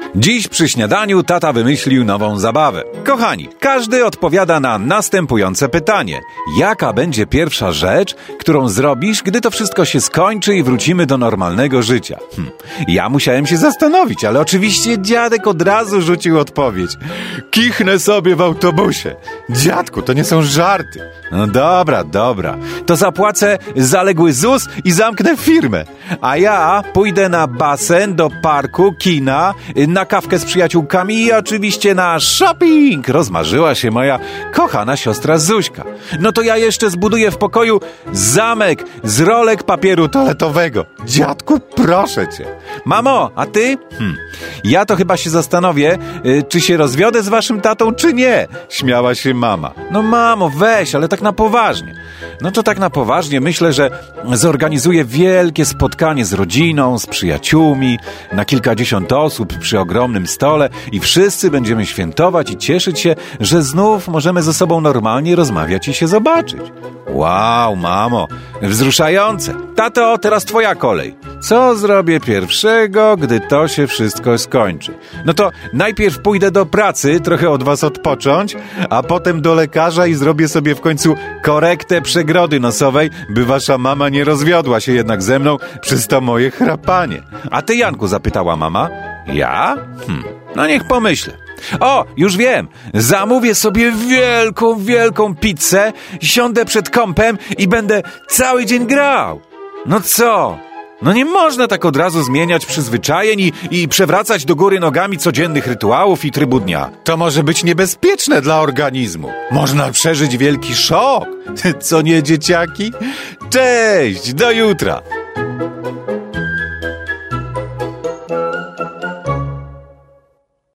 Dziś przy śniadaniu tata wymyślił nową zabawę. Kochani, każdy odpowiada na następujące pytanie. Jaka będzie pierwsza rzecz, którą zrobisz, gdy to wszystko się skończy i wrócimy do normalnego życia? Ja musiałem się zastanowić, ale oczywiście dziadek od razu rzucił odpowiedź. Kichnę sobie w autobusie. Dziadku, to nie są żarty. No dobra. To zapłacę zaległy ZUS i zamknę firmę. A ja pójdę na basen, do parku, kina, na kawkę z przyjaciółkami i oczywiście na shopping. Rozmarzyła się moja kochana siostra Zuśka. No to ja jeszcze zbuduję w pokoju zamek z rolek papieru toaletowego. Dziadku, proszę cię. Mamo, a ty? Ja to chyba się zastanowię, czy się rozwiodę z waszym tatą, czy nie. Śmiała się mama. No mamo, weź, ale tak na poważnie. No to tak na poważnie myślę, że zorganizuję wielkie spotkanie z rodziną, z przyjaciółmi, na kilkadziesiąt osób przy ogromnym stole i wszyscy będziemy świętować i cieszyć się, że znów możemy ze sobą normalnie rozmawiać i się zobaczyć. Wow, mamo, wzruszające. Tato, teraz twoja kolej. Co zrobię pierwszego, gdy to się wszystko skończy? No to najpierw pójdę do pracy, trochę od was odpocząć, a potem do lekarza i zrobię sobie w końcu korektę przegrody nosowej, by wasza mama nie rozwiodła się jednak ze mną przez to moje chrapanie. A ty, Janku, zapytała mama. Ja? No niech pomyślę. O, już wiem. Zamówię sobie wielką pizzę, siądę przed kompem i będę cały dzień grał. No co? No nie można tak od razu zmieniać przyzwyczajeń i przewracać do góry nogami codziennych rytuałów i trybu dnia. To może być niebezpieczne dla organizmu. Można przeżyć wielki szok. Co nie, dzieciaki? Cześć, do jutra.